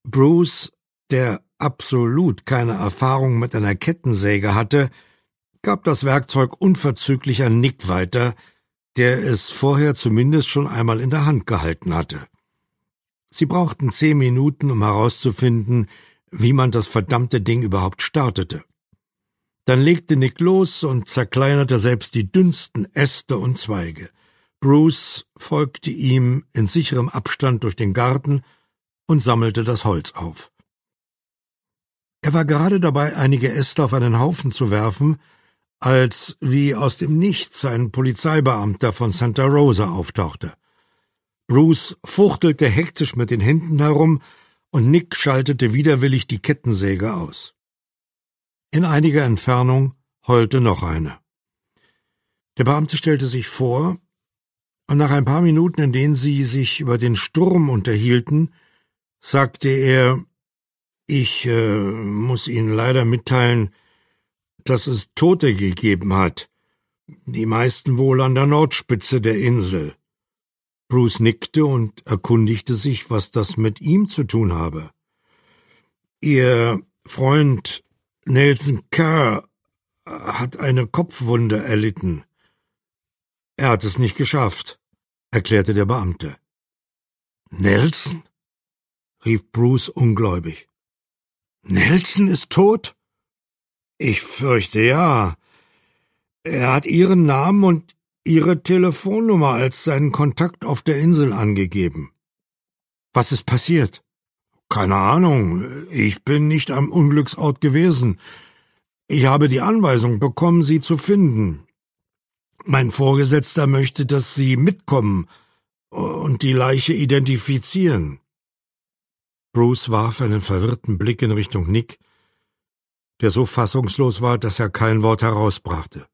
Bruce, der absolut keine Erfahrung mit einer Kettensäge hatte, gab das Werkzeug unverzüglich an Nick weiter, der es vorher zumindest schon einmal in der Hand gehalten hatte. Sie brauchten 10 Minuten, um herauszufinden, wie man das verdammte Ding überhaupt startete. Dann legte Nick los und zerkleinerte selbst die dünnsten Äste und Zweige. Bruce folgte ihm in sicherem Abstand durch den Garten und sammelte das Holz auf. Er war gerade dabei, einige Äste auf einen Haufen zu werfen, als wie aus dem Nichts ein Polizeibeamter von Santa Rosa auftauchte. Bruce fuchtelte hektisch mit den Händen herum und Nick schaltete widerwillig die Kettensäge aus. In einiger Entfernung heulte noch eine. Der Beamte stellte sich vor, und nach ein paar Minuten, in denen sie sich über den Sturm unterhielten, sagte er: »Ich muss Ihnen leider mitteilen, dass es Tote gegeben hat, die meisten wohl an der Nordspitze der Insel.« Bruce nickte und erkundigte sich, was das mit ihm zu tun habe. »Ihr Freund Nelson Kerr hat eine Kopfwunde erlitten. Er hat es nicht geschafft«, erklärte der Beamte. »Nelson?« rief Bruce ungläubig. »Nelson ist tot?« »Ich fürchte ja. Er hat Ihren Namen und Ihre Telefonnummer als seinen Kontakt auf der Insel angegeben.« »Was ist passiert?« »Keine Ahnung. Ich bin nicht am Unglücksort gewesen. Ich habe die Anweisung bekommen, Sie zu finden. Mein Vorgesetzter möchte, dass Sie mitkommen und die Leiche identifizieren.« Bruce warf einen verwirrten Blick in Richtung Nick, der so fassungslos war, dass er kein Wort herausbrachte.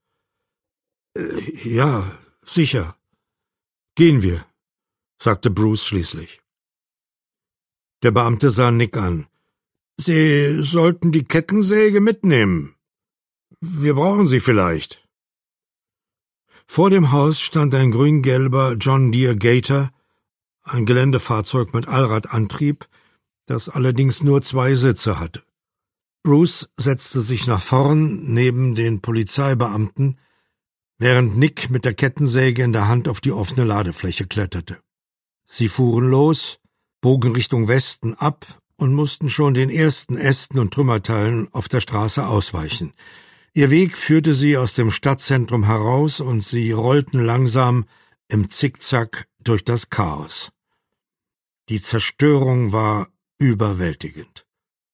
»Ja, sicher. Gehen wir«, sagte Bruce schließlich. Der Beamte sah Nick an. »Sie sollten die Kettensäge mitnehmen. Wir brauchen sie vielleicht.« Vor dem Haus stand ein grün-gelber John Deere Gator, ein Geländefahrzeug mit Allradantrieb, das allerdings nur 2 Sitze hatte. Bruce setzte sich nach vorn neben den Polizeibeamten, während Nick mit der Kettensäge in der Hand auf die offene Ladefläche kletterte. Sie fuhren los, bogen Richtung Westen ab und mussten schon den ersten Ästen und Trümmerteilen auf der Straße ausweichen. Ihr Weg führte sie aus dem Stadtzentrum heraus und sie rollten langsam im Zickzack durch das Chaos. Die Zerstörung war überwältigend.